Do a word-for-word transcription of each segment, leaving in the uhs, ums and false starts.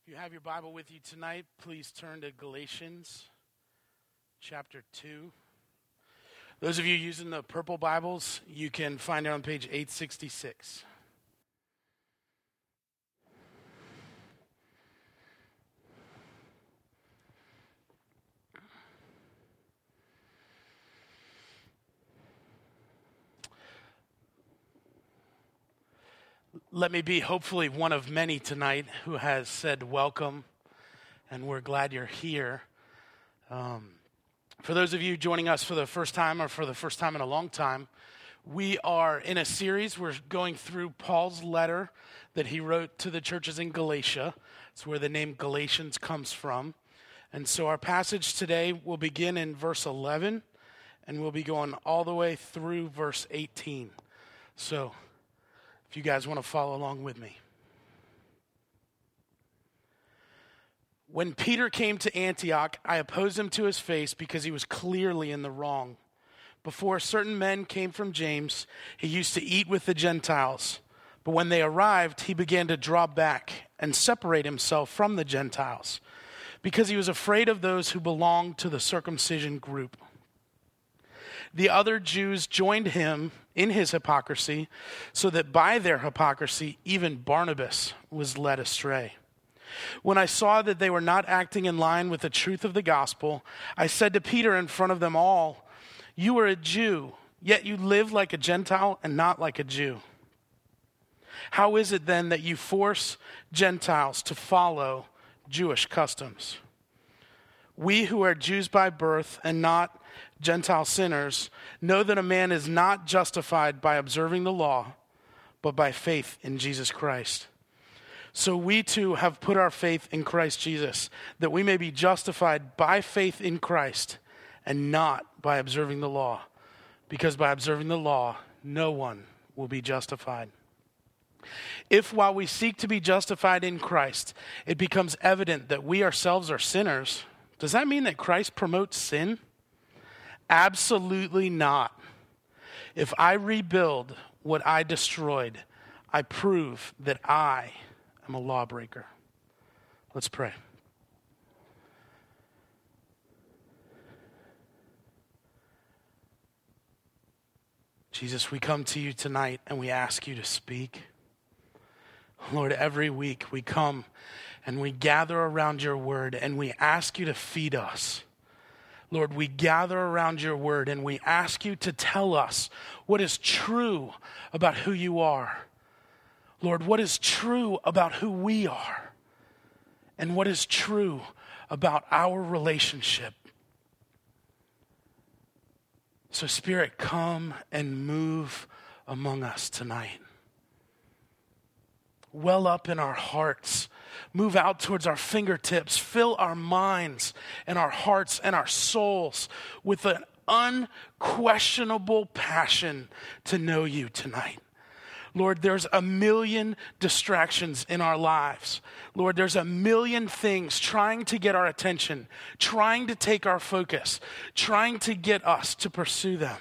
If you have your Bible with you tonight, please turn to Galatians chapter two. Those of you using the purple Bibles, you can find it on page eight sixty-six. Let me be hopefully one of many tonight who has said welcome, and we're glad you're here. Um, for those of you joining us for the first time or for the first time in a long time, we are in a series. We're going through Paul's letter that he wrote to the churches in Galatia. It's where the name Galatians comes from. And so our passage today will begin in verse eleven, and we'll be going all the way through verse eighteen. So if you guys want to follow along with me. When Peter came to Antioch, I opposed him to his face because he was clearly in the wrong. Before certain men came from James, he used to eat with the Gentiles. But when they arrived, he began to draw back and separate himself from the Gentiles because he was afraid of those who belonged to the circumcision group. The other Jews joined him in his hypocrisy, so that by their hypocrisy, even Barnabas was led astray. When I saw that they were not acting in line with the truth of the gospel, I said to Peter in front of them all, "You are a Jew, yet you live like a Gentile and not like a Jew. How is it then that you force Gentiles to follow Jewish customs? We who are Jews by birth and not Gentile sinners know that a man is not justified by observing the law, but by faith in Jesus Christ. So we too have put our faith in Christ Jesus, that we may be justified by faith in Christ and not by observing the law, because by observing the law, no one will be justified. If while we seek to be justified in Christ, it becomes evident that we ourselves are sinners, does that mean that Christ promotes sin? Absolutely not. If I rebuild what I destroyed, I prove that I am a lawbreaker." Let's pray. Jesus, we come to you tonight and we ask you to speak. Lord, every week we come and we gather around your word and we ask you to feed us. Lord, we gather around your word and we ask you to tell us what is true about who you are. Lord, what is true about who we are? And what is true about our relationship? So, Spirit, come and move among us tonight. Well up in our hearts. Move out towards our fingertips. Fill our minds and our hearts and our souls with an unquestionable passion to know you tonight. Lord, there's a million distractions in our lives. Lord, there's a million things trying to get our attention, trying to take our focus, trying to get us to pursue them.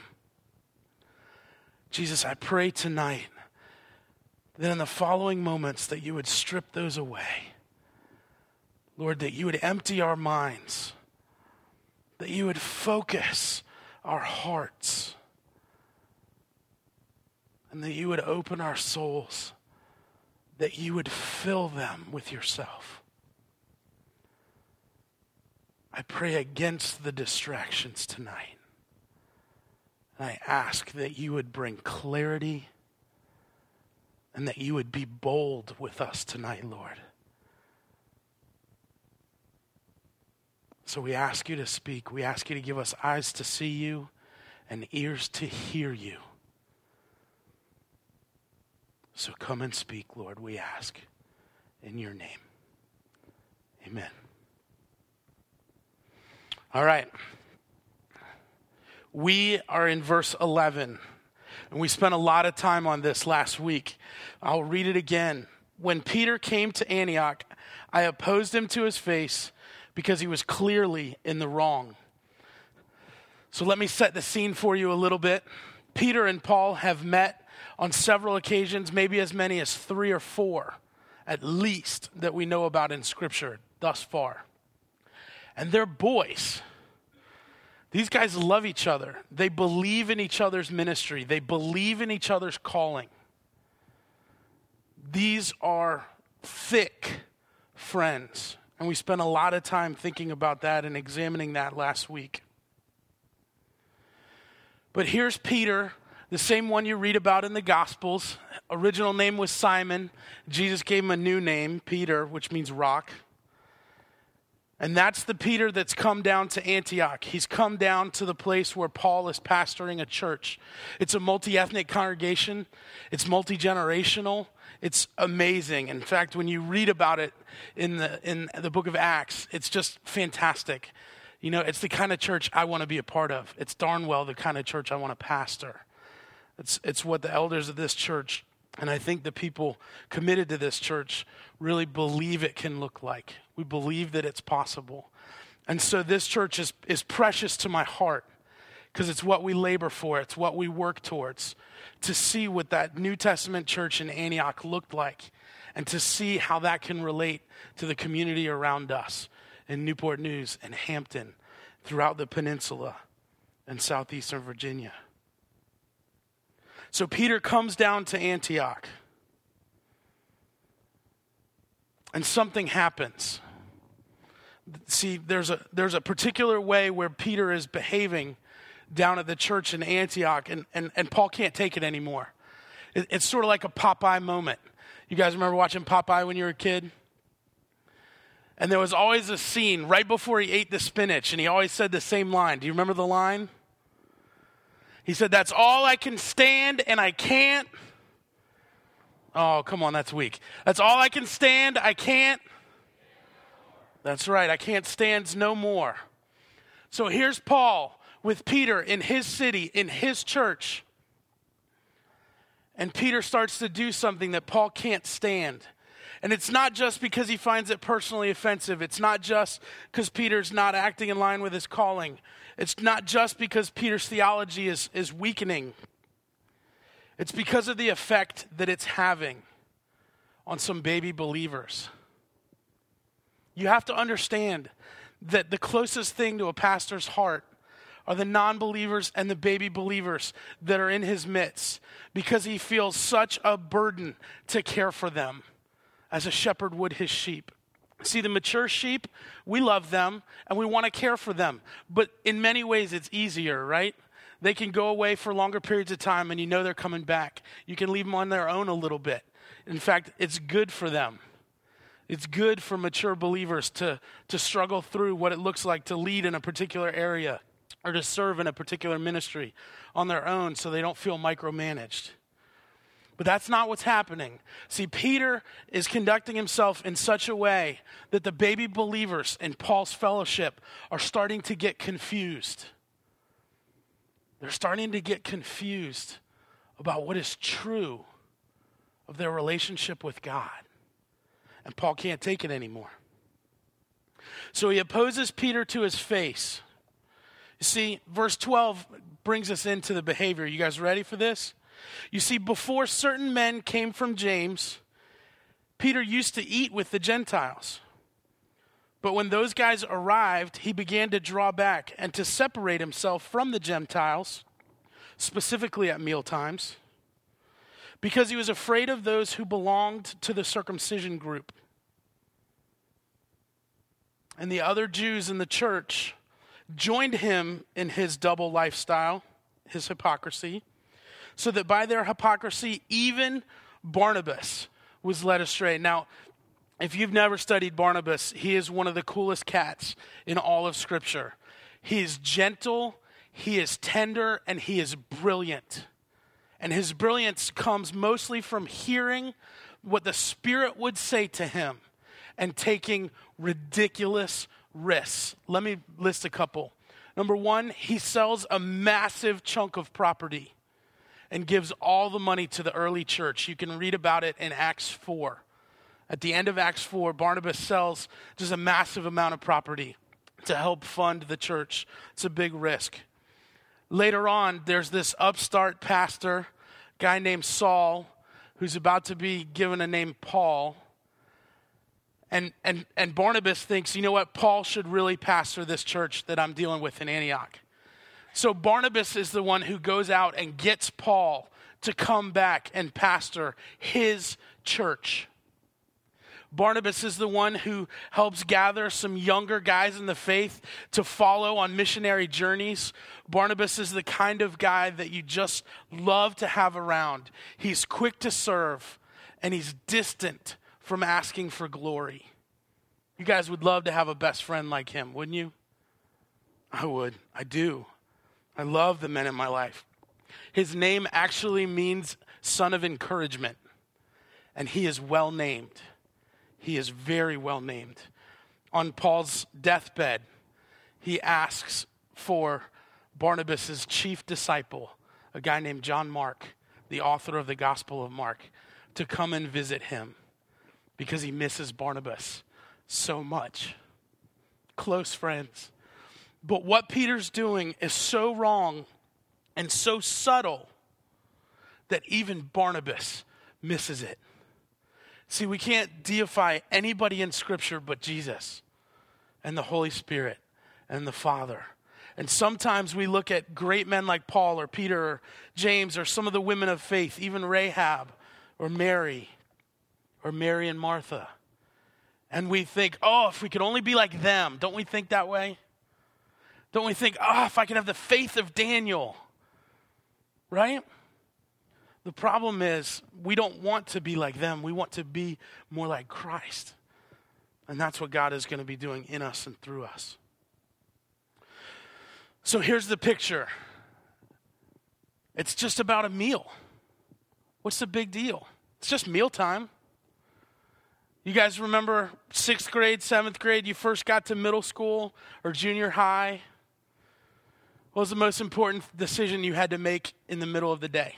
Jesus, I pray tonight that in the following moments that you would strip those away. Lord, that you would empty our minds, that you would focus our hearts, and that you would open our souls, that you would fill them with yourself. I pray against the distractions tonight. And I ask that you would bring clarity and that you would be bold with us tonight, Lord. So we ask you to speak. We ask you to give us eyes to see you and ears to hear you. So come and speak, Lord, we ask in your name. Amen. All right. We are in verse eleven, and we spent a lot of time on this last week. I'll read it again. When Peter came to Antioch, I opposed him to his face because he was clearly in the wrong. So let me set the scene for you a little bit. Peter and Paul have met on several occasions, maybe as many as three or four. at least, that we know about in Scripture thus far. And they're boys. These guys love each other. They believe in each other's ministry. They believe in each other's calling. These are thick friends. And we spent a lot of time thinking about that and examining that last week. But here's Peter, the same one you read about in the Gospels. Original name was Simon. Jesus gave him a new name, Peter, which means rock. And that's the Peter that's come down to Antioch. He's come down to the place where Paul is pastoring a church. It's a multi-ethnic congregation. It's multi-generational. It's amazing. In fact, when you read about it in the in the book of Acts, it's just fantastic. You know, it's the kind of church I want to be a part of. It's darn well the kind of church I want to pastor. It's it's what the elders of this church, and I think the people committed to this church, really believe it can look like. We believe that it's possible. And so this church is, is precious to my heart because it's what we labor for. It's what we work towards, to see what that New Testament church in Antioch looked like and to see how that can relate to the community around us in Newport News and Hampton, throughout the peninsula and southeastern Virginia. So Peter comes down to Antioch. And something happens. See, there's a there's a particular way where Peter is behaving down at the church in Antioch, and, and, and Paul can't take it anymore. It, it's sort of like a Popeye moment. You guys remember watching Popeye when you were a kid? And there was always a scene right before he ate the spinach, and he always said the same line. Do you remember the line? He said, "That's all I can stand, and I can't." Oh, come on, that's weak. That's all I can stand, I can't. That's right, I can't stand no more. So here's Paul with Peter in his city, in his church. And Peter starts to do something that Paul can't stand. And it's not just because he finds it personally offensive. It's not just because Peter's not acting in line with his calling. It's not just because Peter's theology is, is weakening. It's because of the effect that it's having on some baby believers. You have to understand that the closest thing to a pastor's heart are the non-believers and the baby believers that are in his midst, because he feels such a burden to care for them as a shepherd would his sheep. See, the mature sheep, we love them and we want to care for them. But in many ways, it's easier, right? They can go away for longer periods of time and you know they're coming back. You can leave them on their own a little bit. In fact, it's good for them. It's good for mature believers to, to struggle through what it looks like to lead in a particular area or to serve in a particular ministry on their own so they don't feel micromanaged. But that's not what's happening. See, Peter is conducting himself in such a way that the baby believers in Paul's fellowship are starting to get confused. They're starting to get confused about what is true of their relationship with God. And Paul can't take it anymore. So he opposes Peter to his face. You see, verse twelve brings us into the behavior. You guys ready for this? You see, before certain men came from James, Peter used to eat with the Gentiles. But when those guys arrived, he began to draw back and to separate himself from the Gentiles, specifically at mealtimes, because he was afraid of those who belonged to the circumcision group. And the other Jews in the church joined him in his double lifestyle, his hypocrisy, so that by their hypocrisy, even Barnabas was led astray. Now, if you've never studied Barnabas, he is one of the coolest cats in all of Scripture. He is gentle, he is tender, and he is brilliant. And his brilliance comes mostly from hearing what the Spirit would say to him and taking ridiculous risks. Let me list a couple. Number one, he sells a massive chunk of property and gives all the money to the early church. You can read about it in Acts four. At the end of Acts four, Barnabas sells just a massive amount of property to help fund the church. It's a big risk. Later on, there's this upstart pastor, guy named Saul, who's about to be given a name Paul. And, and, and Barnabas thinks, you know what, Paul should really pastor this church that I'm dealing with in Antioch. So Barnabas is the one who goes out and gets Paul to come back and pastor his church. Barnabas is the one who helps gather some younger guys in the faith to follow on missionary journeys. Barnabas is the kind of guy that you just love to have around. He's quick to serve, and he's distant from asking for glory. You guys would love to have a best friend like him, wouldn't you? I would. I do. I love the men in my life. His name actually means son of encouragement, and he is well named. He is very well named. On Paul's deathbed, he asks for Barnabas' chief disciple, a guy named John Mark, the author of the Gospel of Mark, to come and visit him because he misses Barnabas so much. Close friends. But what Peter's doing is so wrong and so subtle that even Barnabas misses it. See, we can't deify anybody in Scripture but Jesus and the Holy Spirit and the Father. And sometimes we look at great men like Paul or Peter or James or some of the women of faith, even Rahab or Mary or Mary and Martha. And we think, oh, if we could only be like them. Don't we think that way? Don't we think, oh, if I could have the faith of Daniel, right? The problem is we don't want to be like them. We want to be more like Christ. And that's what God is going to be doing in us and through us. So here's the picture. It's just about a meal. What's the big deal? It's just mealtime. You guys remember sixth grade, seventh grade, you first got to middle school or junior high? What was the most important decision you had to make in the middle of the day?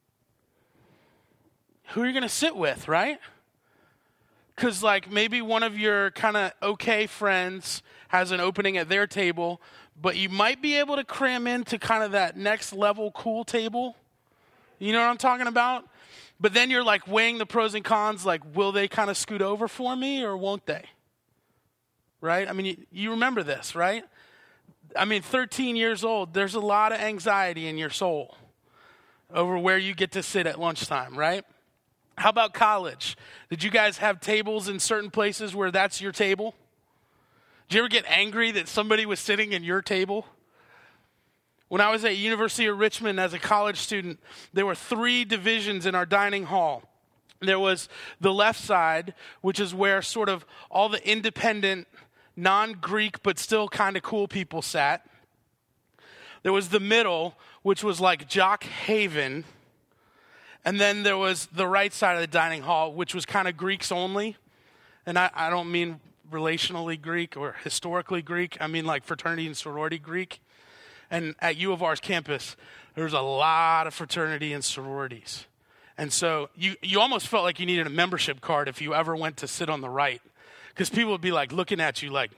Who are you going to sit with, right? Because like maybe one of your kind of okay friends has an opening at their table, but you might be able to cram into kind of that next level cool table. You know what I'm talking about? But then you're like weighing the pros and cons, like will they kind of scoot over for me or won't they? Right? I mean, you, you remember this, right? I mean, thirteen years old, there's a lot of anxiety in your soul over where you get to sit at lunchtime, right? How about college? Did you guys have tables in certain places where that's your table? Did you ever get angry that somebody was sitting in your table? When I was at University of Richmond as a college student, there were three divisions in our dining hall. There was the left side, which is where sort of all the independent, non-Greek, but still kind of cool people sat. There was the middle, which was like Jock Haven. And then there was the right side of the dining hall, which was kind of Greeks only. And I, I don't mean relationally Greek or historically Greek. I mean like fraternity and sorority Greek. And at U of R's campus, there's a lot of fraternity and sororities. And so you, you almost felt like you needed a membership card if you ever went to sit on the right. Because people would be like looking at you like,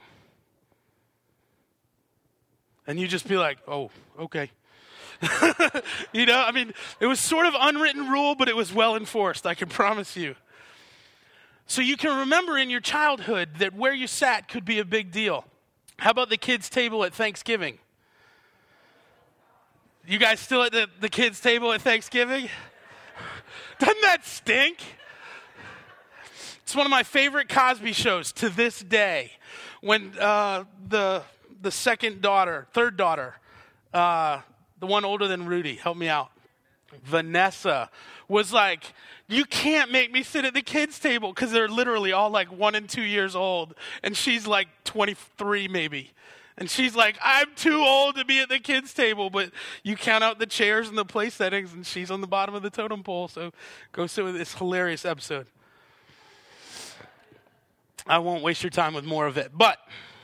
and you just be like, oh, okay. You know, I mean, it was sort of unwritten rule, but it was well enforced, I can promise you. So you can remember in your childhood that where you sat could be a big deal. How about the kids' table at Thanksgiving? You guys still at the, the kids' table at Thanksgiving? Doesn't that stink? It's one of my favorite Cosby shows to this day. When uh, the the second daughter, third daughter, uh, the one older than Rudy, help me out, Vanessa, was like, you can't make me sit at the kids' table because they're literally all like one and two years old. And she's like twenty-three maybe. And she's like, I'm too old to be at the kids' table. But you count out the chairs and the place settings, and she's on the bottom of the totem pole. So go sit with this hilarious episode. I won't waste your time with more of it. But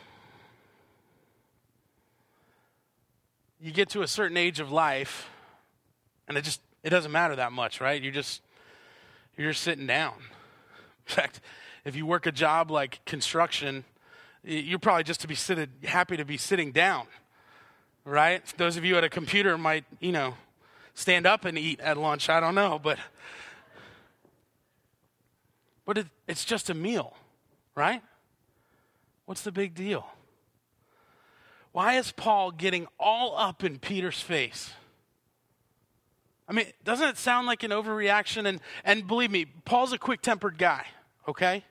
you get to a certain age of life, and it just it doesn't matter that much, right? You're just you're just sitting down. In fact, if you work a job like construction, you're probably just to be sitting, happy to be sitting down, right? Those of you at a computer might, you know, stand up and eat at lunch. I don't know, but but it, it's just a meal. right? What's the big deal? Why is Paul getting all up in Peter's face? I mean, doesn't it sound like an overreaction? And, and believe me, Paul's a quick-tempered guy, okay?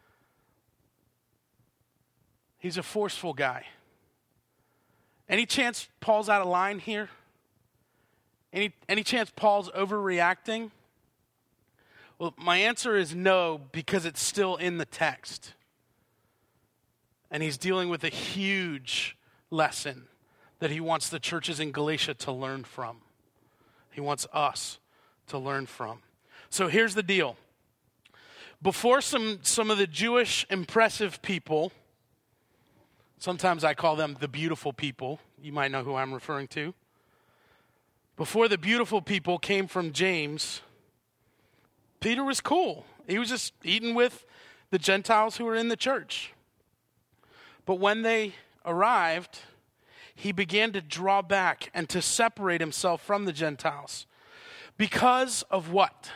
He's a forceful guy. Any chance Paul's out of line here? Any, any chance Paul's overreacting? Well, my answer is no, because it's still in the text. And he's dealing with a huge lesson that he wants the churches in Galatia to learn from. He wants us to learn from. So here's the deal. Before some, some of the Jewish impressive people, sometimes I call them the beautiful people. You might know who I'm referring to. Before the beautiful people came from James, Peter was cool. He was just eating with the Gentiles who were in the church. But when they arrived, he began to draw back and to separate himself from the Gentiles. Because of what?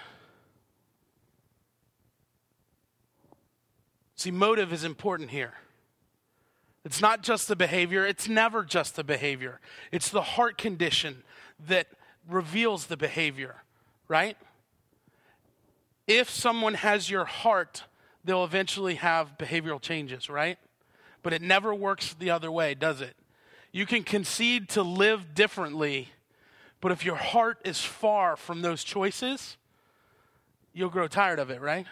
See, motive is important here. It's not just the behavior. It's never just the behavior. It's the heart condition that reveals the behavior, right? If someone has your heart, they'll eventually have behavioral changes, right? But it never works the other way, does it? You can concede to live differently, but if your heart is far from those choices, you'll grow tired of it, right?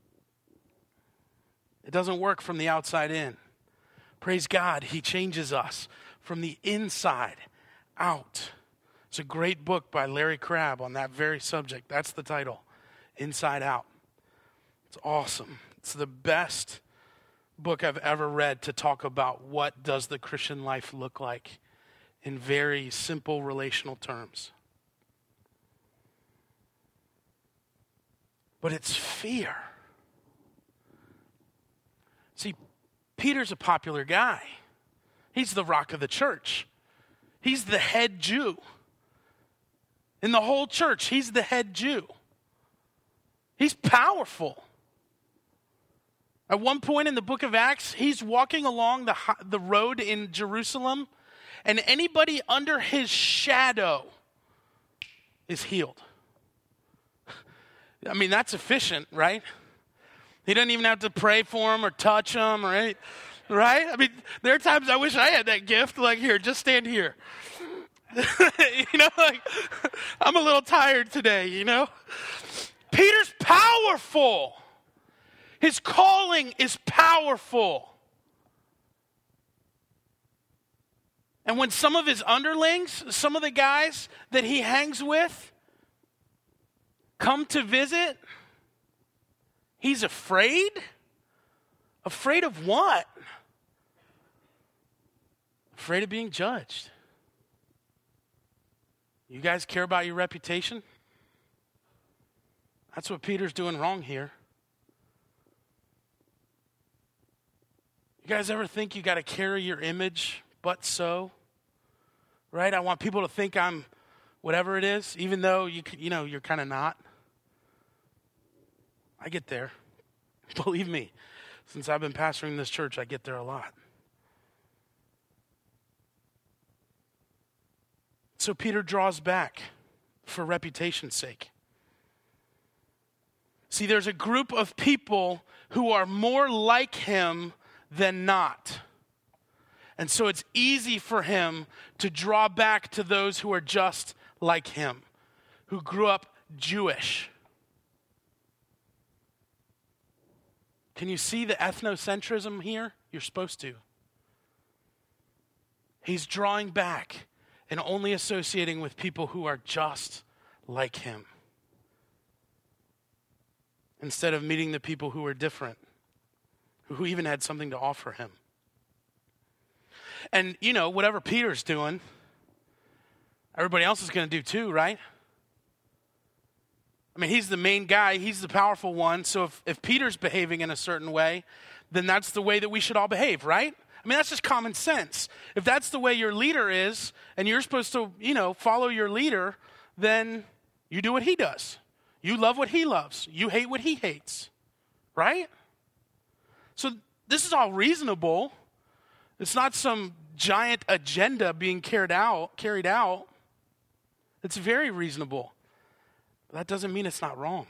It doesn't work from the outside in. Praise God, he changes us from the inside out. It's a great book by Larry Crabb on that very subject. That's the title, Inside Out. It's awesome. It's the best book I've ever read to talk about what does the Christian life look like in very simple relational terms. But it's fear. See, Peter's a popular guy. He's the rock of the church. He's the head Jew. In the whole church, he's the head Jew. He's powerful. At one point in the book of Acts, he's walking along the, the road in Jerusalem, and anybody under his shadow is healed. I mean, that's efficient, right? He doesn't even have to pray for him or touch him, right? Right? I mean, there are times I wish I had that gift. Like, here, just stand here. You know, like, I'm a little tired today, you know? Peter's powerful. His calling is powerful. And when some of his underlings, some of the guys that he hangs with, come to visit, he's afraid? Afraid of what? Afraid of being judged. You guys care about your reputation? That's what Peter's doing wrong here. You guys ever think you got to carry your image, but so? Right? I want people to think I'm whatever it is, even though you you know you're kind of not. I get there. Believe me, since I've been pastoring this church, I get there a lot. So Peter draws back for reputation's sake. See, there's a group of people who are more like him than not. And so it's easy for him to draw back to those who are just like him, who grew up Jewish. Can you see the ethnocentrism here? You're supposed to. He's drawing back and only associating with people who are just like him, instead of meeting the people who are different, who even had something to offer him. And, you know, whatever Peter's doing, everybody else is going to do too, right? I mean, he's the main guy. He's the powerful one. So if, if Peter's behaving in a certain way, then that's the way that we should all behave, right? I mean, that's just common sense. If that's the way your leader is, and you're supposed to, you know, follow your leader, then you do what he does. You love what he loves. You hate what he hates, right? So this is all reasonable. It's not some giant agenda being carried out, carried out. It's very reasonable. But that doesn't mean it's not wrong.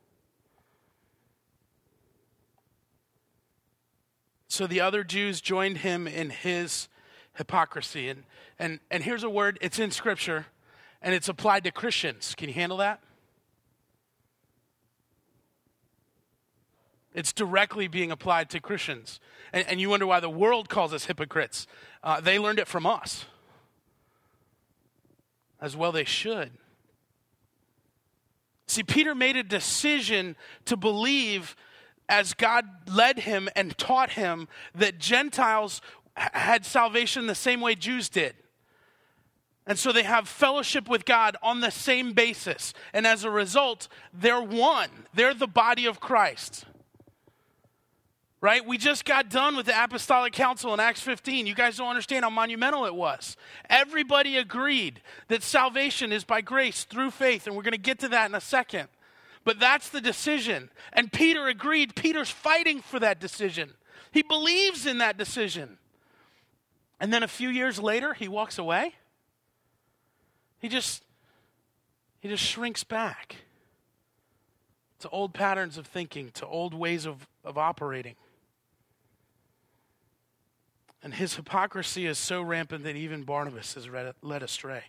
So the other Jews joined him in his hypocrisy. And, and, and here's a word, it's in Scripture, and it's applied to Christians. Can you handle that? It's directly being applied to Christians. And, and you wonder why the world calls us hypocrites. Uh, they learned it from us. As well they should. See, Peter made a decision to believe, as God led him and taught him, that Gentiles had salvation the same way Jews did. And so they have fellowship with God on the same basis. And as a result, they're one. They're the body of Christ. Right? We just got done with the Apostolic Council in Acts fifteen. You guys don't understand how monumental it was. Everybody agreed that salvation is by grace through faith, and we're going to get to that in a second. But that's the decision. And Peter agreed. Peter's fighting for that decision. He believes in that decision. And then a few years later, he walks away. He just, he just shrinks back to old patterns of thinking, to old ways of, of operating. And his hypocrisy is so rampant that even Barnabas is led astray.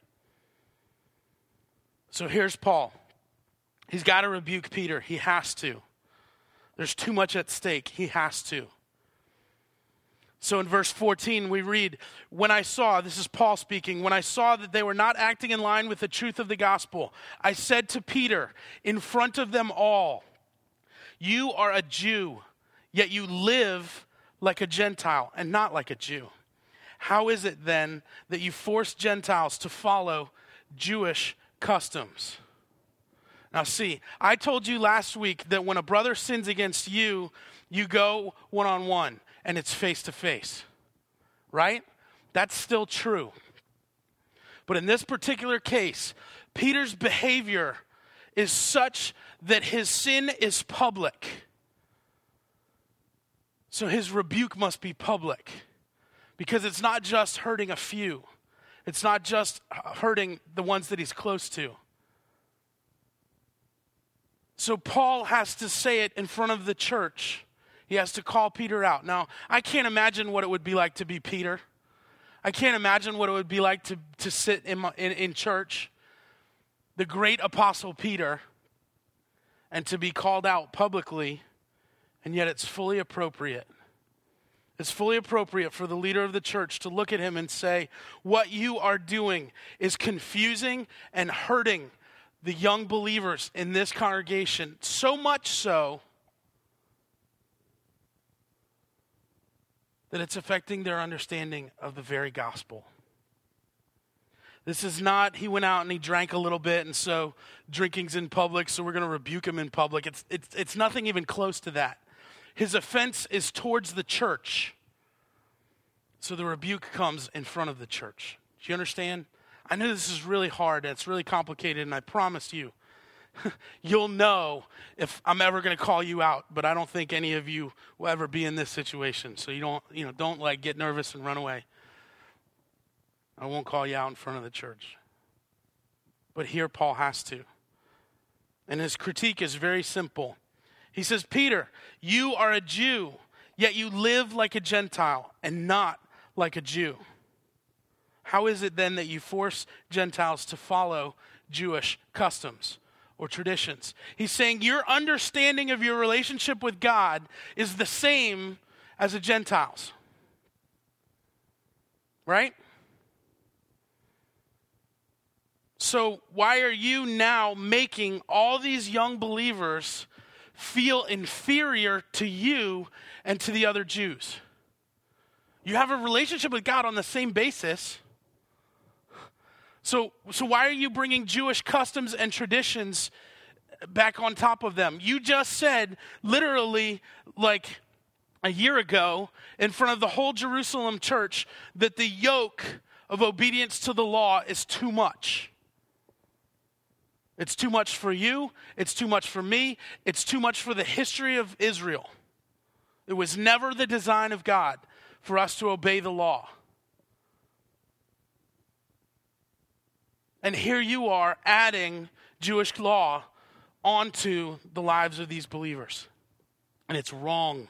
So here's Paul. He's got to rebuke Peter. He has to. There's too much at stake. He has to. So in verse fourteen, we read, when I saw, this is Paul speaking, when I saw that they were not acting in line with the truth of the gospel, I said to Peter in front of them all, you are a Jew, yet you live like a Gentile and not like a Jew. How is it then that you force Gentiles to follow Jewish customs? Now see, I told you last week that when a brother sins against you, you go one-on-one and it's face-to-face, right? That's still true. But in this particular case, Peter's behavior is such that his sin is public. So his rebuke must be public, because it's not just hurting a few. It's not just hurting the ones that he's close to. So Paul has to say it in front of the church. He has to call Peter out. Now, I can't imagine what it would be like to be Peter. I can't imagine what it would be like to, to sit in, my, in, in church, the great apostle Peter, and to be called out publicly. And yet it's fully appropriate. It's fully appropriate for the leader of the church to look at him and say, what you are doing is confusing and hurting the young believers in this congregation, so much so that it's affecting their understanding of the very gospel. This is not, he went out and he drank a little bit, and so drinking's in public, so we're going to rebuke him in public. It's, it's, it's nothing even close to that. His offense is towards the church. So the rebuke comes in front of the church. Do you understand? I know this is really hard and it's really complicated, and I promise you, you'll know if I'm ever going to call you out, but I don't think any of you will ever be in this situation. So you don't, you know, don't like get nervous and run away. I won't call you out in front of the church. But here Paul has to. And his critique is very simple. He says, Peter, you are a Jew, yet you live like a Gentile and not like a Jew. How is it then that you force Gentiles to follow Jewish customs or traditions? He's saying your understanding of your relationship with God is the same as a Gentile's. Right? So why are you now making all these young believers feel inferior to you and to the other Jews? You have a relationship with God on the same basis. So, so why are you bringing Jewish customs and traditions back on top of them? You just said, literally, like a year ago, in front of the whole Jerusalem church, that the yoke of obedience to the law is too much. It's too much for you. It's too much for me. It's too much for the history of Israel. It was never the design of God for us to obey the law. And here you are adding Jewish law onto the lives of these believers. And it's wrong.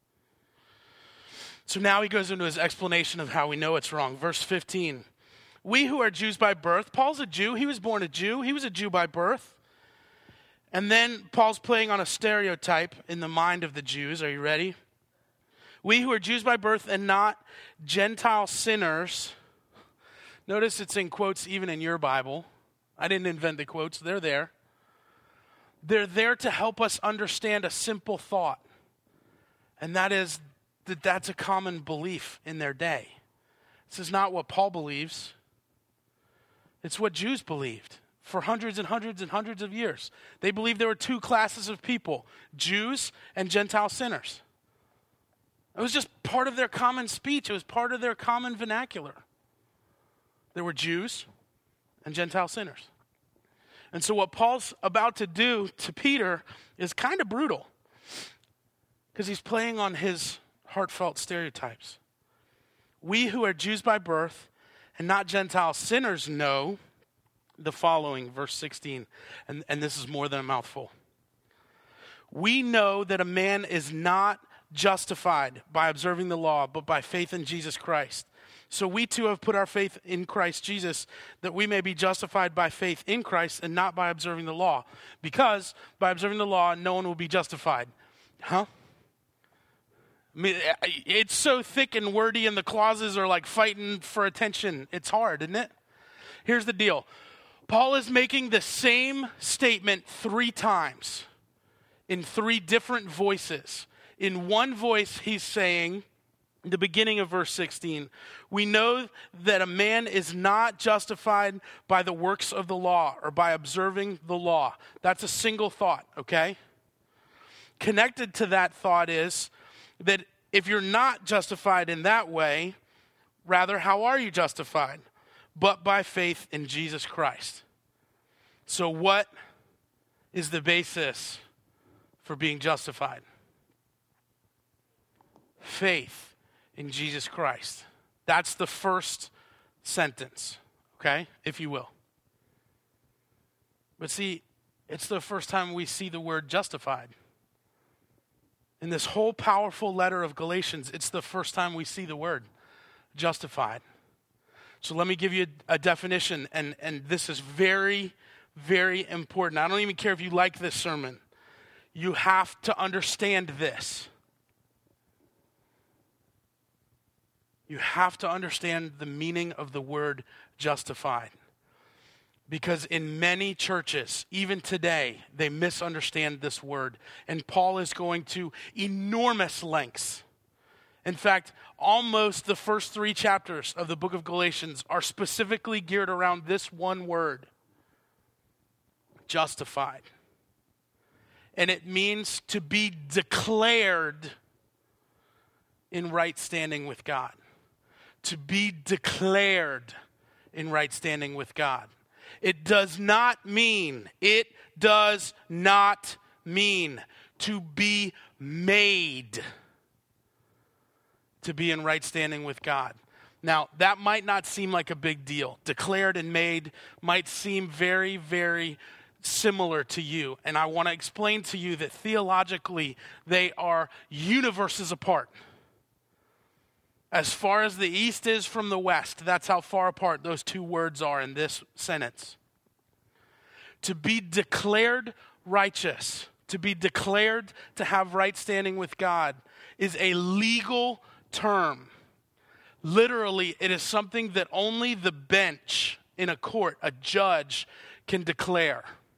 So now he goes into his explanation of how we know it's wrong. Verse fifteen. We who are Jews by birth, Paul's a Jew. He was born a Jew. He was a Jew by birth. And then Paul's playing on a stereotype in the mind of the Jews. Are you ready? We who are Jews by birth and not Gentile sinners. Notice it's in quotes even in your Bible. I didn't invent the quotes. They're there. They're there to help us understand a simple thought. And that is that that's a common belief in their day. This is not what Paul believes. It's what Jews believed for hundreds and hundreds and hundreds of years. They believed there were two classes of people, Jews and Gentile sinners. It was just part of their common speech. It was part of their common vernacular. There were Jews and Gentile sinners. And so what Paul's about to do to Peter is kind of brutal because he's playing on his heartfelt stereotypes. We who are Jews by birth and not Gentile sinners know the following, verse sixteen, and, and this is more than a mouthful. We know that a man is not justified by observing the law, but by faith in Jesus Christ. So we too have put our faith in Christ Jesus, that we may be justified by faith in Christ and not by observing the law. Because by observing the law, no one will be justified. Huh? I mean, it's so thick and wordy and the clauses are like fighting for attention. It's hard, isn't it? Here's the deal. Paul is making the same statement three times in three different voices. In one voice, he's saying, the beginning of verse sixteen, we know that a man is not justified by the works of the law or by observing the law. That's a single thought, okay? Connected to that thought is that if you're not justified in that way, rather, how are you justified? But by faith in Jesus Christ. So what is the basis for being justified? Faith in Jesus Christ. That's the first sentence, okay, if you will. But see, it's the first time we see the word justified. In this whole powerful letter of Galatians, it's the first time we see the word justified. So let me give you a, a definition, and, and this is very, very important. I don't even care if you like this sermon. You have to understand this. You have to understand the meaning of the word justified. Because in many churches, even today, they misunderstand this word. And Paul is going to enormous lengths. In fact, almost the first three chapters of the book of Galatians are specifically geared around this one word. Justified. And it means to be declared in right standing with God. To be declared in right standing with God. It does not mean, it does not mean to be made to be in right standing with God. Now, that might not seem like a big deal. Declared and made might seem very, very similar to you. And I want to explain to you that theologically, they are universes apart. As far as the east is from the west, that's how far apart those two words are in this sentence. To be declared righteous, to be declared to have right standing with God, is a legal term. Literally, it is something that only the bench in a court, a judge, can declare.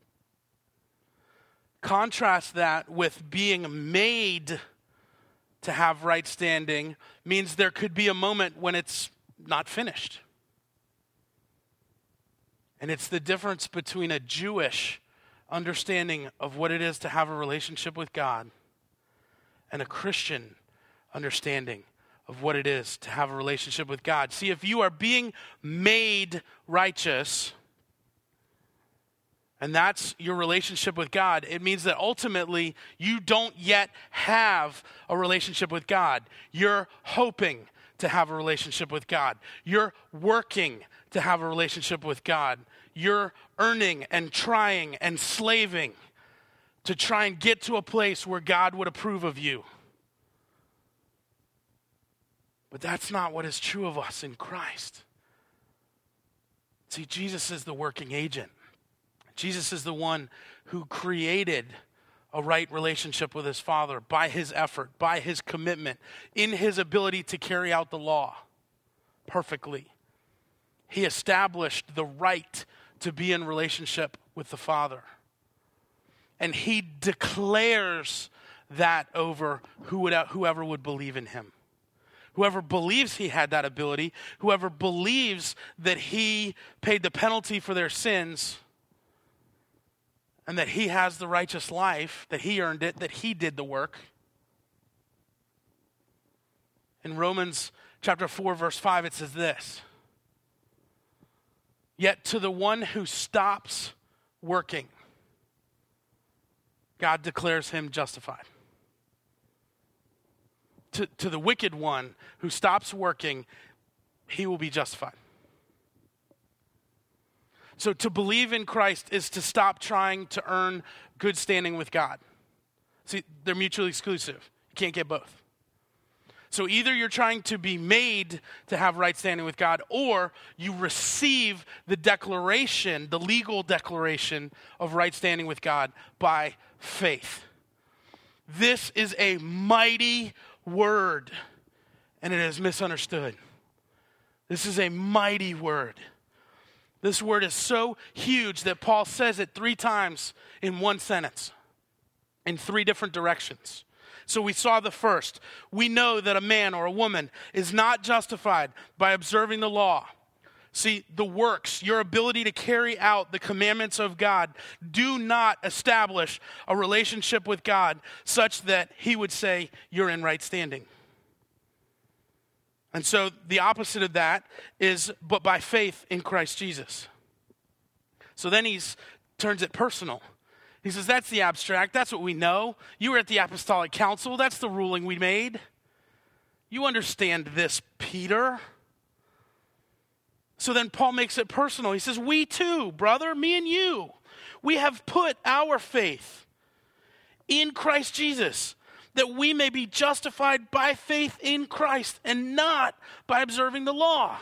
Contrast that with being made to have right standing means there could be a moment when it's not finished. And it's the difference between a Jewish understanding of what it is to have a relationship with God and a Christian understanding of what it is to have a relationship with God. See, if you are being made righteous, And that's your relationship with God. It means that ultimately you don't yet have a relationship with God. You're hoping to have a relationship with God. You're working to have a relationship with God. You're earning and trying and slaving to try and get to a place where God would approve of you. But that's not what is true of us in Christ. See, Jesus is the working agent. Jesus is the one who created a right relationship with his Father by his effort, by his commitment, in his ability to carry out the law perfectly. He established the right to be in relationship with the Father. And he declares that over whoever would believe in him. Whoever believes he had that ability, whoever believes that he paid the penalty for their sins, and that he has the righteous life, that he earned it, that he did the work. In Romans chapter four, verse five, it says this: "Yet to the one who stops working, God declares him justified." To, to the wicked one who stops working, he will be justified. So to believe in Christ is to stop trying to earn good standing with God. See, they're mutually exclusive. You can't get both. So either you're trying to be made to have right standing with God, or you receive the declaration, the legal declaration of right standing with God by faith. This is a mighty word, and it is misunderstood. This is a mighty word. This word is so huge that Paul says it three times in one sentence, in three different directions. So we saw the first. We know that a man or a woman is not justified by observing the law. See, the works, your ability to carry out the commandments of God, do not establish a relationship with God such that he would say you're in right standing. And so the opposite of that is, but by faith in Christ Jesus. So then he turns it personal. He says, that's the abstract. That's what we know. You were at the Apostolic Council. That's the ruling we made. You understand this, Peter. So then Paul makes it personal. He says, we too, brother, me and you, we have put our faith in Christ Jesus, that we may be justified by faith in Christ and not by observing the law.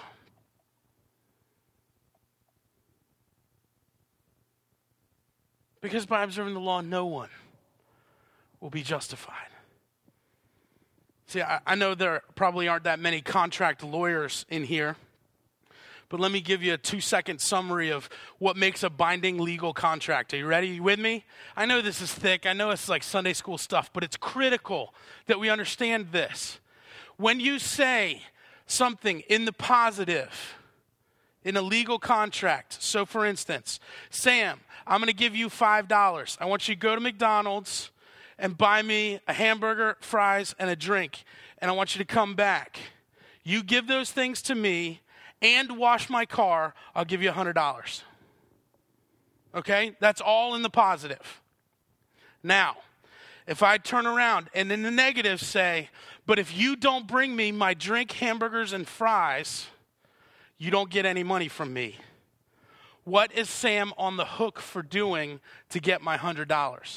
Because by observing the law, no one will be justified. See, I, I know there probably aren't that many contract lawyers in here, but let me give you a two-second summary of what makes a binding legal contract. Are you ready? You with me? I know this is thick. I know it's like Sunday school stuff, but it's critical that we understand this. When you say something in the positive, in a legal contract, so for instance, Sam, I'm going to give you five dollars. I want you to go to McDonald's and buy me a hamburger, fries, and a drink, and I want you to come back. You give those things to me and wash my car, I'll give you one hundred dollars. Okay? That's all in the positive. Now, if I turn around and in the negative say, but if you don't bring me my drink, hamburgers, and fries, you don't get any money from me. What is Sam on the hook for doing to get my one hundred dollars?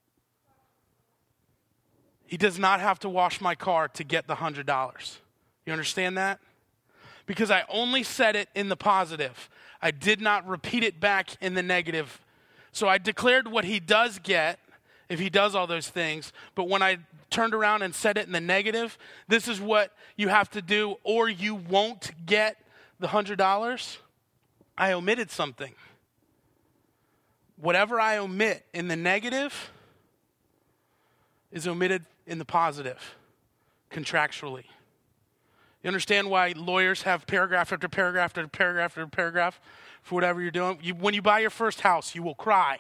He does not have to wash my car to get the one hundred dollars. You understand that? Because I only said it in the positive. I did not repeat it back in the negative. So I declared what he does get if he does all those things. But when I turned around and said it in the negative, this is what you have to do or you won't get the one hundred dollars. I omitted something. Whatever I omit in the negative is omitted in the positive, contractually. You understand why lawyers have paragraph after paragraph after paragraph after paragraph for whatever you're doing? You, when you buy your first house, you will cry.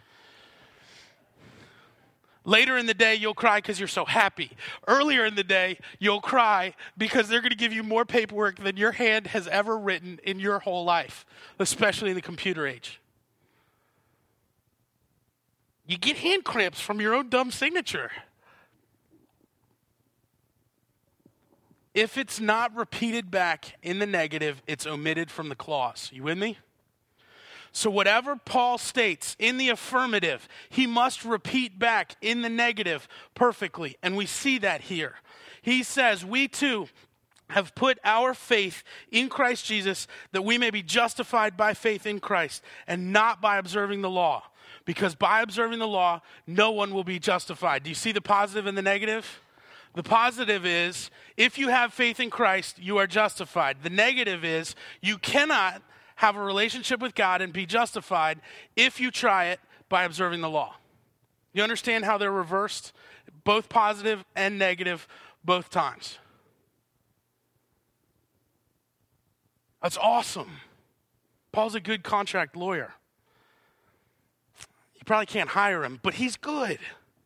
Later in the day, you'll cry because you're so happy. Earlier in the day, you'll cry because they're going to give you more paperwork than your hand has ever written in your whole life, especially in the computer age. You get hand cramps from your own dumb signature. If it's not repeated back in the negative, it's omitted from the clause. You with me? So whatever Paul states in the affirmative, he must repeat back in the negative perfectly. And we see that here. He says, we too have put our faith in Christ Jesus that we may be justified by faith in Christ and not by observing the law. Because by observing the law, no one will be justified. Do you see the positive and the negative? The positive is, if you have faith in Christ, you are justified. The negative is, you cannot have a relationship with God and be justified if you try it by observing the law. You understand how they're reversed? Both positive and negative, both times. That's awesome. Paul's a good contract lawyer. You probably can't hire him, but he's good.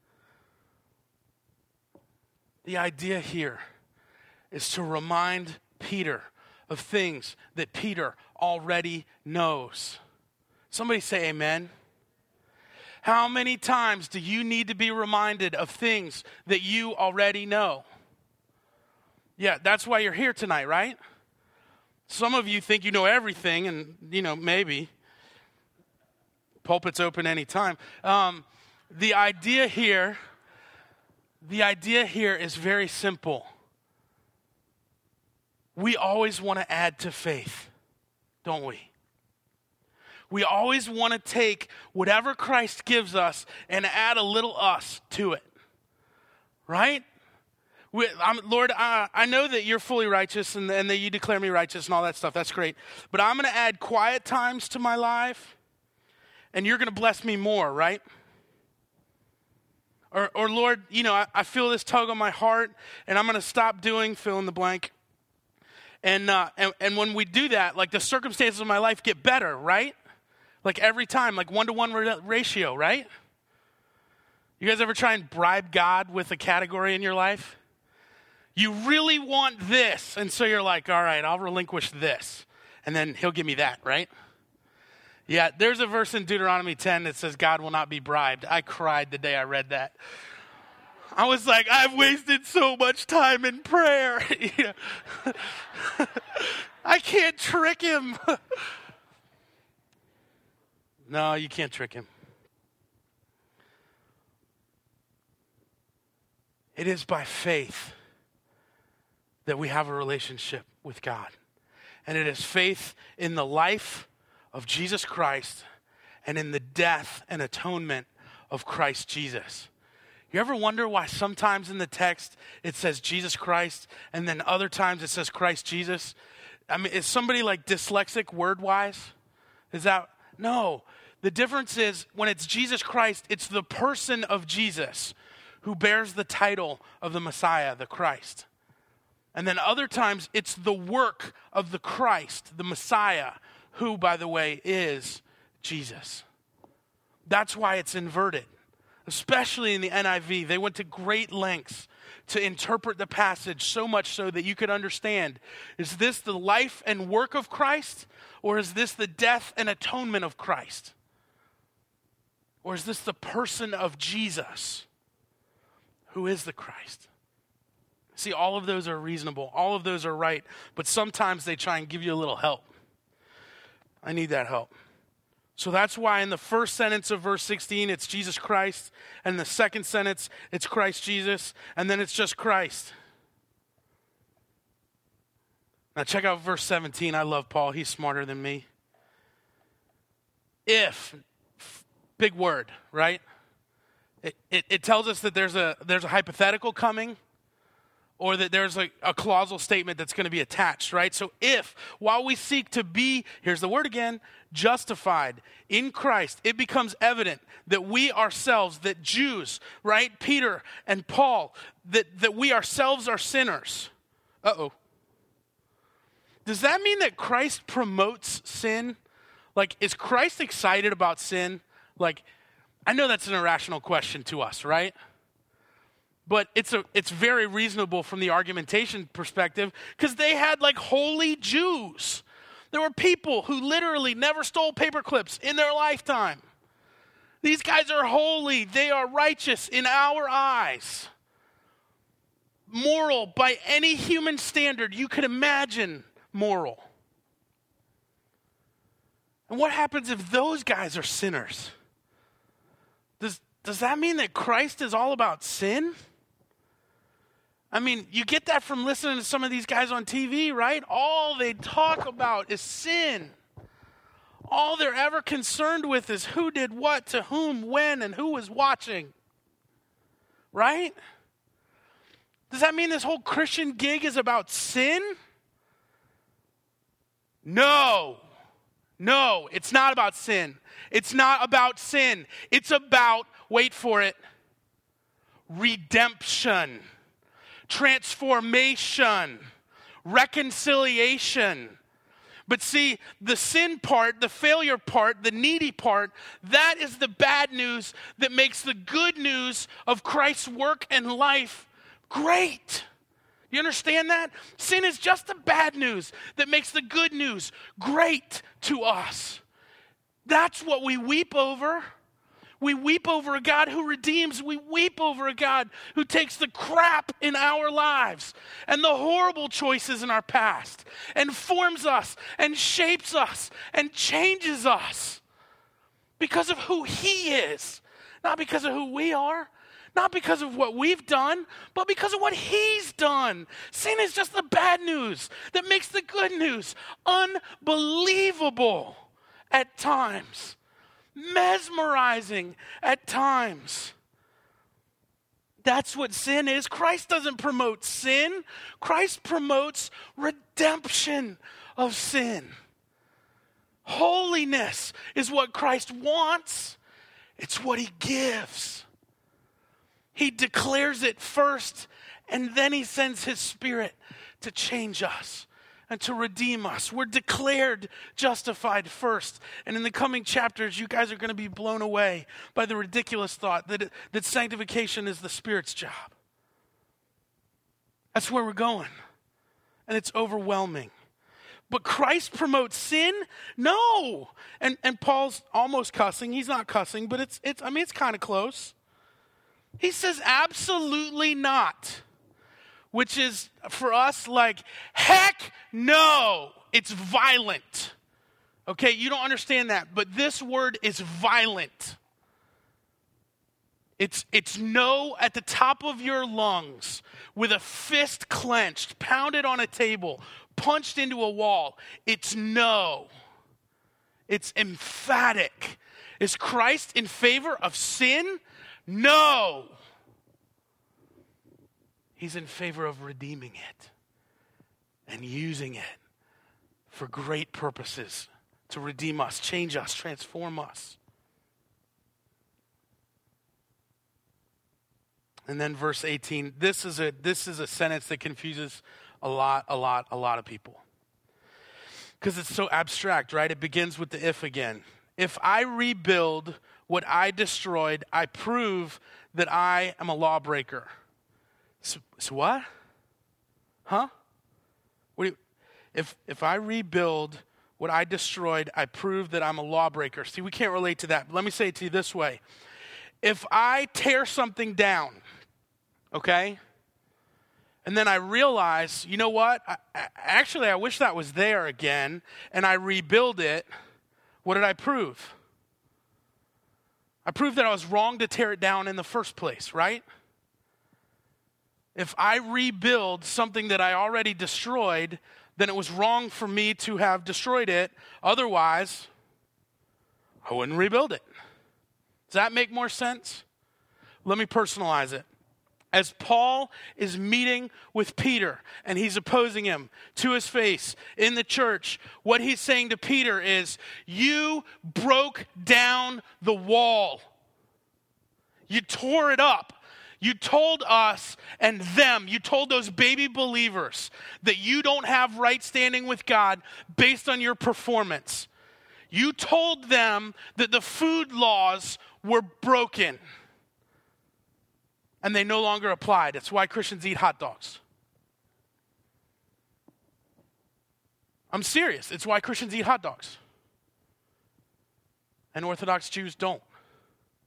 The idea here is to remind Peter of things that Peter already knows. Somebody say amen. How many times do you need to be reminded of things that you already know? Yeah, that's why you're here tonight, right? Some of you think you know everything, and, you know, maybe. Pulpit's open anytime. Um, the idea here, the idea here is very simple. We always want to add to faith, don't we? We always want to take whatever Christ gives us and add a little us to it, right? We, I'm, Lord, uh, I know that you're fully righteous and, and that you declare me righteous and all that stuff. That's great. But I'm going to add quiet times to my life, and you're going to bless me more, right? Or, or Lord, you know, I, I feel this tug on my heart, and I'm going to stop doing fill in the blank. And, uh, and and when we do that, like the circumstances of my life get better, right? Like every time, like one-to-one ratio, right? You guys ever try and bribe God with a category in your life? You really want this, and so you're like, all right, I'll relinquish this, and then he'll give me that, right? Yeah, there's a verse in Deuteronomy ten that says God will not be bribed. I cried the day I read that. I was like, I've wasted so much time in prayer. I can't trick him. No, you can't trick him. It is by faith that we have a relationship with God. And it is faith in the life of Jesus Christ and in the death and atonement of Christ Jesus. You ever wonder why sometimes in the text it says Jesus Christ and then other times it says Christ Jesus? I mean, is somebody like dyslexic word-wise? Is that? No. The difference is when it's Jesus Christ, it's the person of Jesus who bears the title of the Messiah, the Christ. And then other times it's the work of the Christ, the Messiah, who, by the way, is Jesus. That's why it's inverted. Especially in the N I V, they went to great lengths to interpret the passage so much so that you could understand, is this the life and work of Christ, or is this the death and atonement of Christ? Or is this the person of Jesus, who is the Christ? See, all of those are reasonable. All of those are right, but sometimes they try and give you a little help. I need that help. So that's why in the first sentence of verse sixteen, it's Jesus Christ. And in the second sentence, it's Christ Jesus. And then it's just Christ. Now check out verse seventeen. I love Paul. He's smarter than me. If, big word, right? It, it, it tells us that there's a, there's a hypothetical coming, or that there's a, a clausal statement that's going to be attached, right? So if, while we seek to be, here's the word again, justified in Christ, it becomes evident that we ourselves, that Jews, right, Peter and Paul, that, that we ourselves are sinners. Uh-oh. Does that mean that Christ promotes sin? Like, is Christ excited about sin? Like, I know that's an irrational question to us, right? But it's a it's very reasonable from the argumentation perspective because they had like holy Jews. There were people who literally never stole paper clips in their lifetime. These guys are holy. They are righteous in our eyes. Moral by any human standard you could imagine moral. And what happens if those guys are sinners? Does, does that mean that Christ is all about sin? I mean, you get that from listening to some of these guys on T V, right? All they talk about is sin. All they're ever concerned with is who did what to whom, when, and who was watching. Right? Does that mean this whole Christian gig is about sin? No. No, it's not about sin. It's not about sin. It's about, wait for it, redemption, transformation, reconciliation. But see, the sin part, the failure part, the needy part, that is the bad news that makes the good news of Christ's work and life great. You understand that? Sin is just the bad news that makes the good news great to us. That's what we weep over. We weep over a God who redeems. We weep over a God who takes the crap in our lives and the horrible choices in our past and forms us and shapes us and changes us because of who he is, not because of who we are. Not because of what we've done, but because of what he's done. Sin is just the bad news that makes the good news unbelievable at times, mesmerizing at times. That's what sin is. Christ doesn't promote sin. Christ promotes redemption of sin. Holiness is what Christ wants. It's what he gives. He declares it first, and then he sends his Spirit to change us and to redeem us. We're declared justified first. And in the coming chapters, you guys are going to be blown away by the ridiculous thought that, it, that sanctification is the Spirit's job. That's where we're going. And it's overwhelming. But Christ promotes sin? No. And and Paul's almost cussing. He's not cussing, but it's it's I mean it's kind of close. He says, absolutely not, which is for us like, heck no, it's violent. Okay, you don't understand that, but this word is violent. It's, it's no at the top of your lungs with a fist clenched, pounded on a table, punched into a wall. It's no. It's emphatic. Is Christ in favor of sin? No. He's in favor of redeeming it and using it for great purposes to redeem us, change us, transform us. And then verse eighteen, this is a this is a sentence that confuses a lot, a lot, a lot of people. Because it's so abstract, right? It begins with the if again. If I rebuild what I destroyed, I prove that I am a lawbreaker. So, so what? Huh? What do you, if if I rebuild what I destroyed, I prove that I'm a lawbreaker. See, we can't relate to that. Let me say it to you this way. If I tear something down, okay, and then I realize, you know what? I, I, actually, I wish that was there again, and I rebuild it, what did I prove? I proved that I was wrong to tear it down in the first place, right? If I rebuild something that I already destroyed, then it was wrong for me to have destroyed it. Otherwise, I wouldn't rebuild it. Does that make more sense? Let me personalize it. As Paul is meeting with Peter and he's opposing him to his face in the church, what he's saying to Peter is, you broke down the wall. You tore it up. You told us and them, you told those baby believers that you don't have right standing with God based on your performance. You told them that the food laws were broken and they no longer applied. That's why Christians eat hot dogs. I'm serious. It's why Christians eat hot dogs. And Orthodox Jews don't.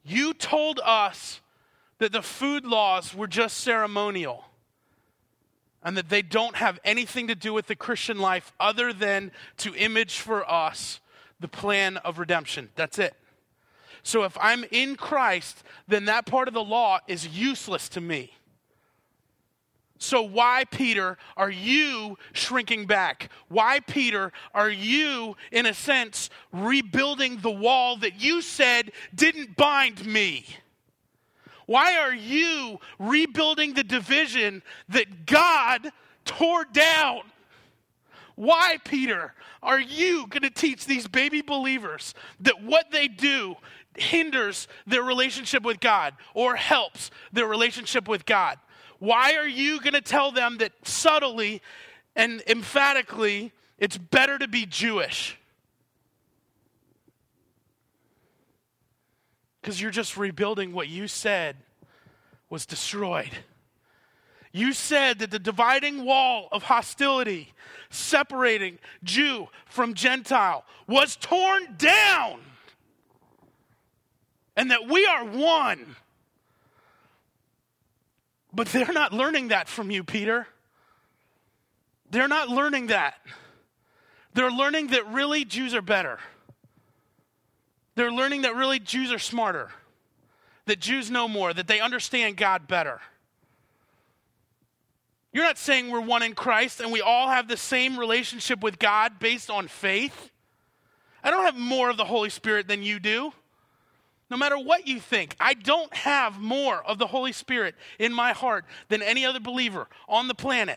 You told us that the food laws were just ceremonial and that they don't have anything to do with the Christian life other than to image for us the plan of redemption. That's it. So if I'm in Christ, then that part of the law is useless to me. So why, Peter, are you shrinking back? Why, Peter, are you, in a sense, rebuilding the wall that you said didn't bind me? Why are you rebuilding the division that God tore down? Why, Peter, are you going to teach these baby believers that what they do hinders their relationship with God or helps their relationship with God? Why are you going to tell them that subtly and emphatically it's better to be Jewish? Because you're just rebuilding what you said was destroyed. You said that the dividing wall of hostility, separating Jew from Gentile, was torn down. And that we are one. But they're not learning that from you, Peter. They're not learning that. They're learning that really Jews are better. They're learning that really Jews are smarter. That Jews know more, that they understand God better. You're not saying we're one in Christ and we all have the same relationship with God based on faith. I don't have more of the Holy Spirit than you do. No matter what you think, I don't have more of the Holy Spirit in my heart than any other believer on the planet.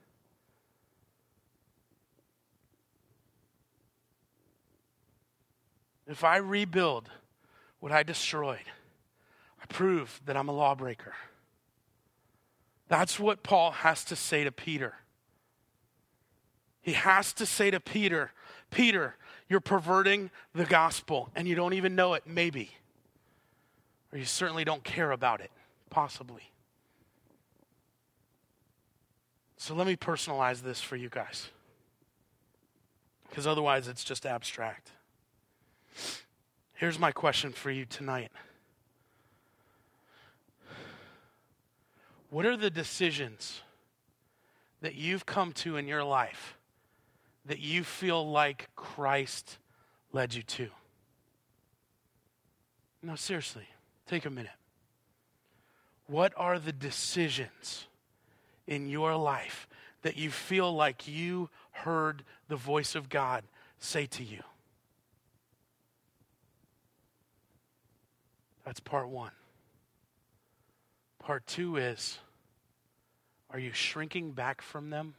If I rebuild what I destroyed, I prove that I'm a lawbreaker. That's what Paul has to say to Peter. He has to say to Peter, Peter, you're perverting the gospel and you don't even know it, maybe. Or you certainly don't care about it, possibly. So let me personalize this for you guys. Because otherwise it's just abstract. Here's my question for you tonight. What are the decisions that you've come to in your life that you feel like Christ led you to? No, seriously. Take a minute. What are the decisions in your life that you feel like you heard the voice of God say to you? That's part one. Part two is, are you shrinking back from them?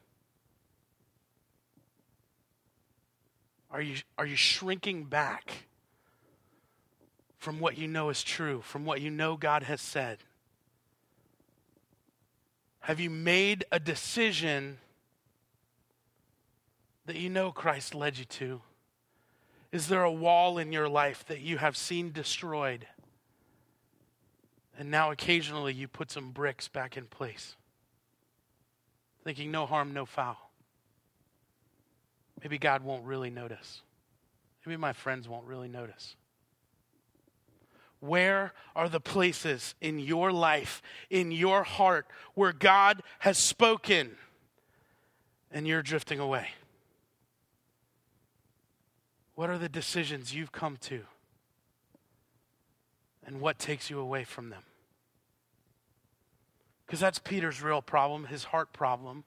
Are you, are you shrinking back from what you know is true, from what you know God has said? Have you made a decision that you know Christ led you to? Is there a wall in your life that you have seen destroyed? And now occasionally you put some bricks back in place, thinking no harm, no foul. Maybe God won't really notice. Maybe my friends won't really notice. Where are the places in your life, in your heart, where God has spoken and you're drifting away? What are the decisions you've come to? And what takes you away from them? Because that's Peter's real problem, his heart problem,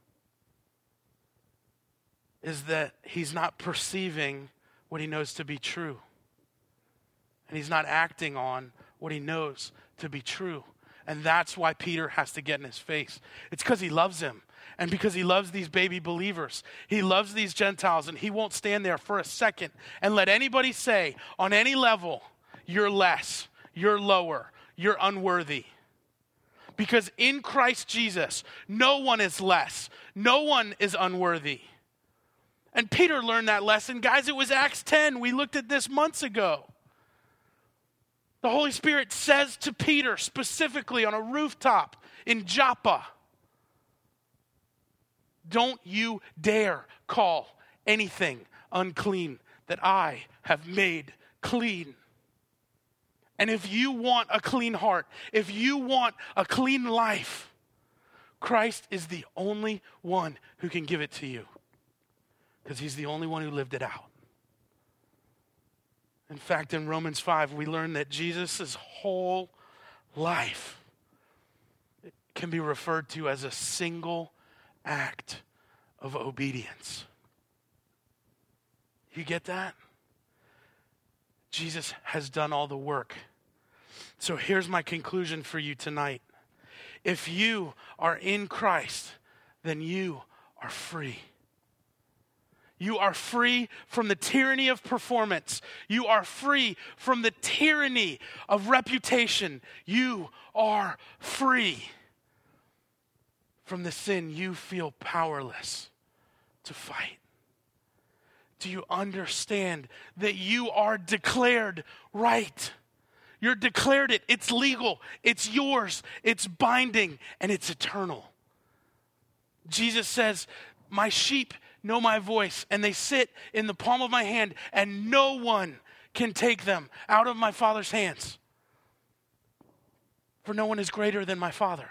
is that he's not perceiving what he knows to be true. And he's not acting on what he knows to be true. And that's why Peter has to get in his face. It's because he loves him. And because he loves these baby believers. He loves these Gentiles. And he won't stand there for a second and let anybody say on any level, you're less, you're lower, you're unworthy. Because in Christ Jesus, no one is less. No one is unworthy. And Peter learned that lesson. Guys, it was Acts ten. We looked at this months ago. The Holy Spirit says to Peter specifically on a rooftop in Joppa, don't you dare call anything unclean that I have made clean. And if you want a clean heart, if you want a clean life, Christ is the only one who can give it to you, because he's the only one who lived it out. In fact, in Romans five, we learn that Jesus' whole life can be referred to as a single act of obedience. You get that? Jesus has done all the work. So here's my conclusion for you tonight. If you are in Christ, then you are free. You are free from the tyranny of performance. You are free from the tyranny of reputation. You are free from the sin you feel powerless to fight. Do you understand that you are declared right? You're declared it. It's legal. It's yours. It's binding. And it's eternal. Jesus says, my sheep know my voice, and they sit in the palm of my hand, and no one can take them out of my Father's hands. For no one is greater than my Father.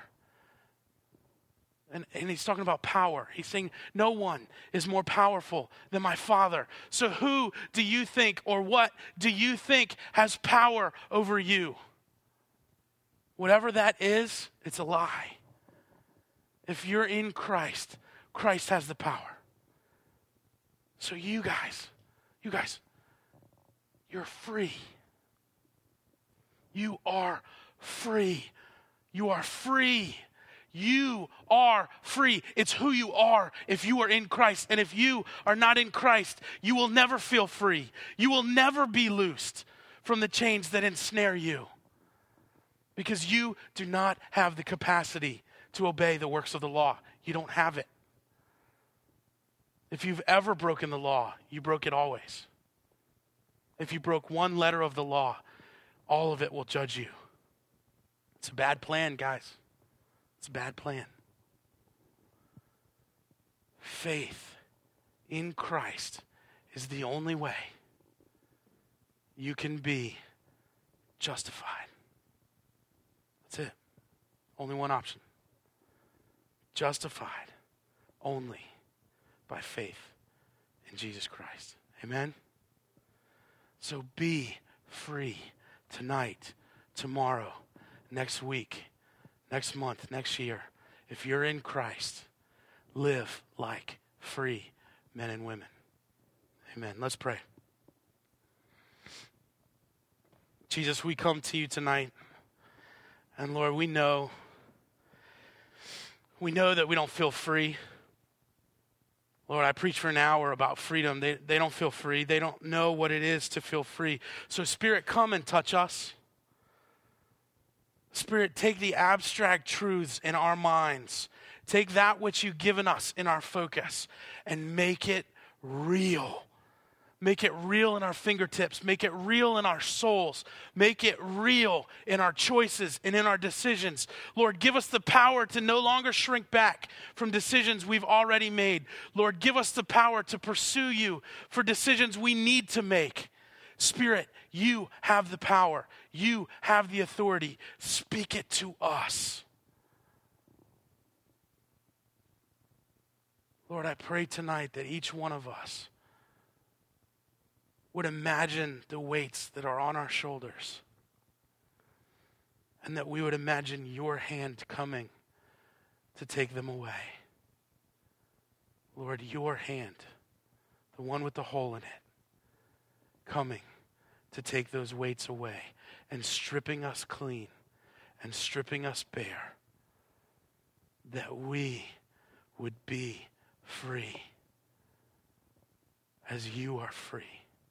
And, and he's talking about power. He's saying no one is more powerful than my Father. So who do you think, or what do you think has power over you? Whatever that is, it's a lie. If you're in Christ, Christ has the power. So you guys, you guys, you're free. You are free. You are free. You are free. It's who you are if you are in Christ. And if you are not in Christ, you will never feel free. You will never be loosed from the chains that ensnare you, because you do not have the capacity to obey the works of the law. You don't have it. If you've ever broken the law, you broke it always. If you broke one letter of the law, all of it will judge you. It's a bad plan, guys. It's a bad plan. Faith in Christ is the only way you can be justified. That's it. Only one option. Justified only by faith in Jesus Christ. Amen? So be free tonight, tomorrow, next week, next month, next year. If you're in Christ, live like free men and women. Amen. Let's pray. Jesus, we come to you tonight. And Lord, we know, we know that we don't feel free. Lord, I preach for an hour about freedom. They, they don't feel free. They don't know what it is to feel free. So Spirit, come and touch us. Spirit, take the abstract truths in our minds. Take that which you've given us in our focus and make it real. Make it real in our fingertips. Make it real in our souls. Make it real in our choices and in our decisions. Lord, give us the power to no longer shrink back from decisions we've already made. Lord, give us the power to pursue you for decisions we need to make. Spirit, you have the power. You have the authority. Speak it to us. Lord, I pray tonight that each one of us would imagine the weights that are on our shoulders, and that we would imagine your hand coming to take them away. Lord, your hand, the one with the hole in it, coming to take those weights away and stripping us clean and stripping us bare, that we would be free as you are free.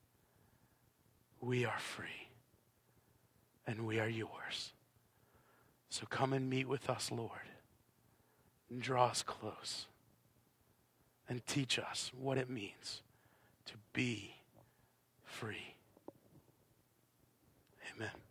We are free, and we are yours. So come and meet with us, Lord, and draw us close, and teach us what it means to be free. Amen.